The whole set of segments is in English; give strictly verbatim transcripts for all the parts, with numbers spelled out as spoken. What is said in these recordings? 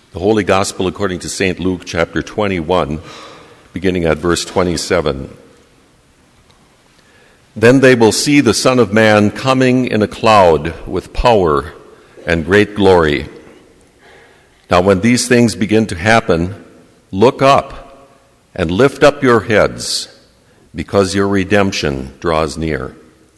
The Holy Gospel according to Saint Luke, chapter twenty-one, beginning at verse twenty-seven. Then they will see the Son of Man coming in a cloud with power and great glory. Now when these things begin to happen, look up and lift up your heads, because your redemption draws near.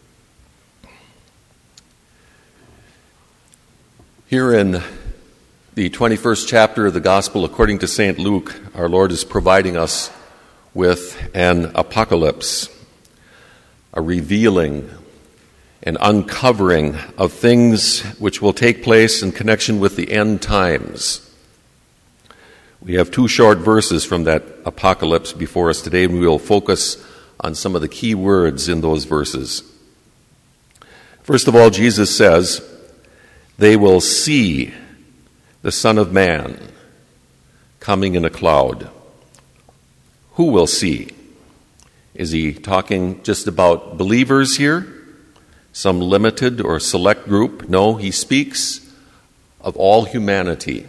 Here in the twenty-first chapter of the Gospel according to Saint Luke, our Lord is providing us with an apocalypse, a revealing, an uncovering of things which will take place in connection with the end times. We have two short verses from that apocalypse before us today, and we will focus on some of the key words in those verses. First of all, Jesus says, they will see the Son of Man coming in a cloud. Who will see? Is he talking just about believers here? Some limited or select group? No, he speaks of all humanity.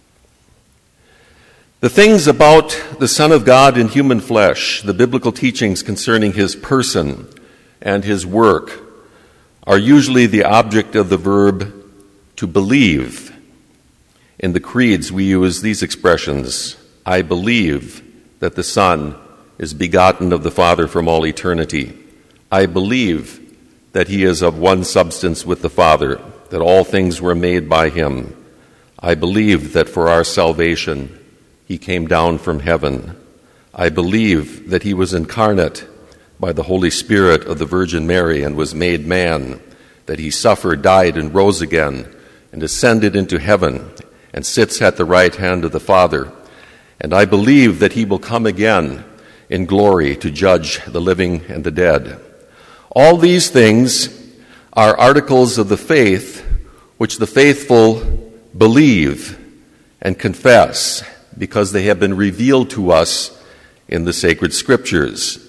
The things about the Son of God in human flesh, the biblical teachings concerning his person and his work, are usually the object of the verb to believe. In the creeds, we use these expressions: I believe that the Son is begotten of the Father from all eternity. I believe that he is of one substance with the Father, that all things were made by him. I believe that for our salvation he came down from heaven. I believe that he was incarnate by the Holy Spirit of the Virgin Mary and was made man, that he suffered, died, and rose again, and ascended into heaven, and sits at the right hand of the Father. And I believe that he will come again in glory to judge the living and the dead. All these things are articles of the faith which the faithful believe and confess because they have been revealed to us in the sacred scriptures.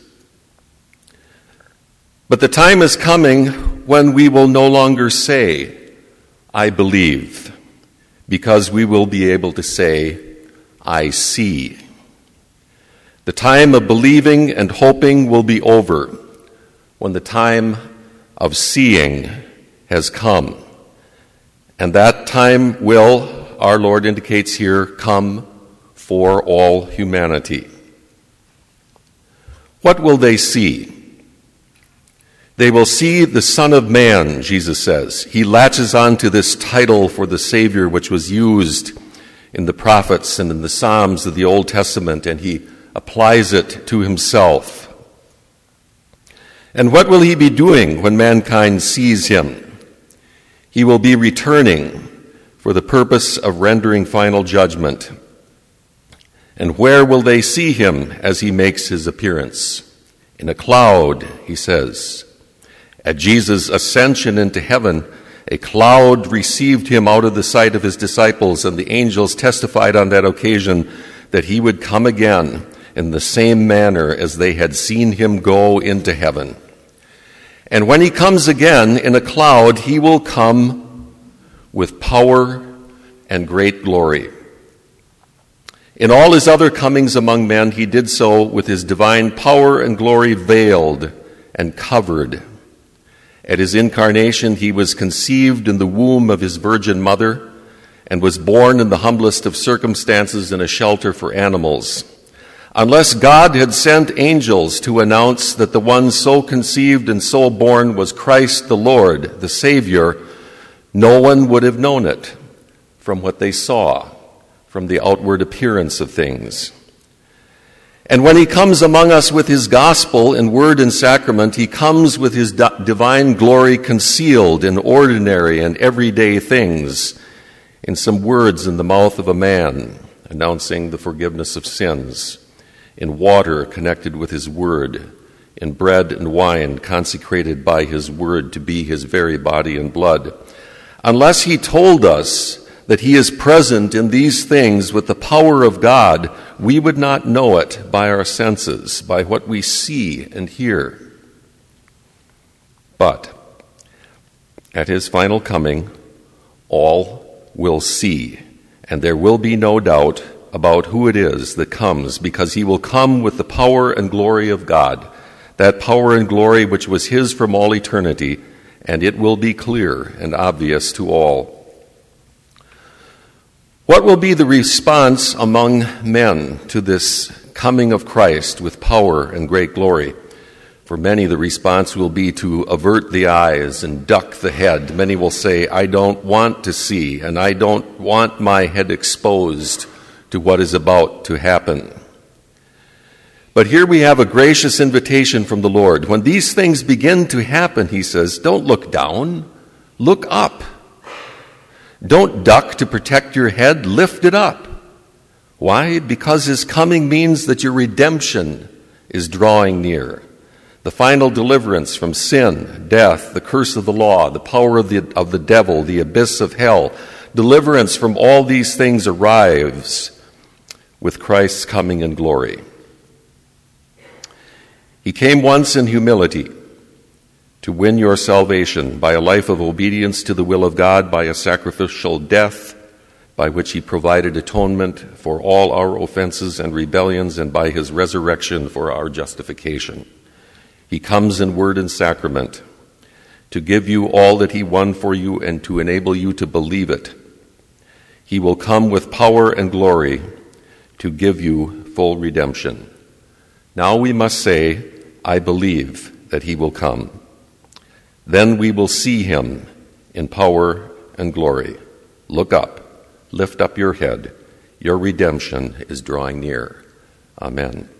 But the time is coming when we will no longer say, I believe, because we will be able to say, I see. The time of believing and hoping will be over when the time of seeing has come. And that time will, our Lord indicates here, come for all humanity. What will they see? They will see the Son of Man, Jesus says. He latches on to this title for the Savior which was used in the prophets and in the Psalms of the Old Testament, and he applies it to himself. And what will he be doing when mankind sees him? He will be returning for the purpose of rendering final judgment. And where will they see him as he makes his appearance? In a cloud, he says. At Jesus' ascension into heaven, a cloud received him out of the sight of his disciples, and the angels testified on that occasion that he would come again in the same manner as they had seen him go into heaven. And when he comes again in a cloud, he will come with power and great glory. In all his other comings among men, he did so with his divine power and glory veiled and covered. At his incarnation, he was conceived in the womb of his virgin mother and was born in the humblest of circumstances in a shelter for animals. Unless God had sent angels to announce that the one so conceived and so born was Christ the Lord, the Savior, no one would have known it from what they saw, from the outward appearance of things. And when he comes among us with his gospel in word and sacrament, he comes with his divine glory concealed in ordinary and everyday things, in some words in the mouth of a man, announcing the forgiveness of sins, in water connected with his word, in bread and wine consecrated by his word to be his very body and blood. Unless he told us that he is present in these things with the power of God, we would not know it by our senses, by what we see and hear. But at his final coming, all will see And there will be no doubt about who it is that comes, because he will come with the power and glory of God, that power and glory which was his from all eternity, and it will be clear and obvious to all. What will be the response among men to this coming of Christ with power and great glory? For many, the response will be to avert the eyes and duck the head. Many will say, I don't want to see, and I don't want my head exposed to what is about to happen. But here we have a gracious invitation from the Lord. When these things begin to happen, he says, don't look down, look up. Don't duck to protect your head, lift it up. Why? Because his coming means that your redemption is drawing near. The final deliverance from sin, death, the curse of the law, the power of the, of the devil, the abyss of hell, deliverance from all these things arrives with Christ's coming in glory. He came once in humility to win your salvation by a life of obedience to the will of God, by a sacrificial death by which he provided atonement for all our offenses and rebellions, and by his resurrection for our justification. He comes in word and sacrament to give you all that he won for you and to enable you to believe it. He will come with power and glory to give you full redemption. Now we must say, I believe that he will come. Then we will see him in power and glory. Look up, lift up your head. Your redemption is drawing near. Amen.